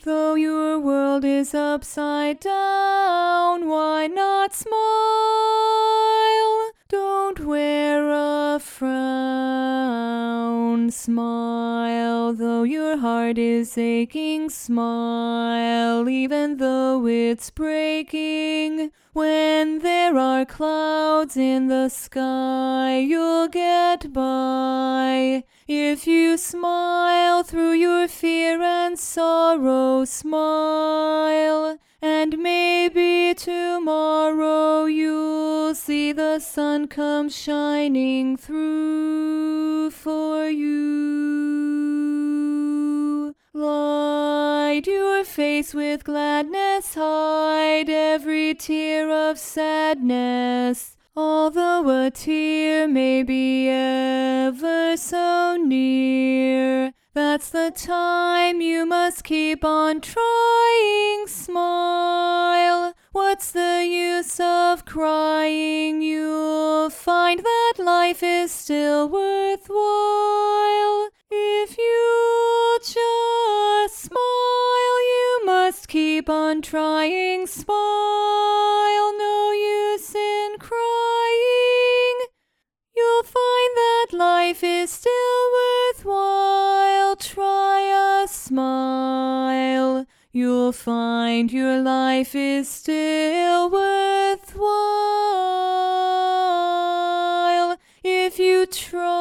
Though your world is upside down, why not smile? Don't wear a frown. Smile, though your heart is aching. Smile, even though it's breaking. When there are clouds in the sky, you'll get by. If you smile through your fear and sorrow, smile, and maybe tomorrow you'll see the sun come shining through for you. Light your face with gladness, hide every tear of sadness. Although a tear may be ever so near, that's the time you must keep on trying. Smile. What's the use of crying? You'll find that life is still worthwhile. If you just smile, you must keep on trying. Smile, no use in crying. You'll find that life is still worthwhile. Try a smile. You'll find your life is still worthwhile if you try.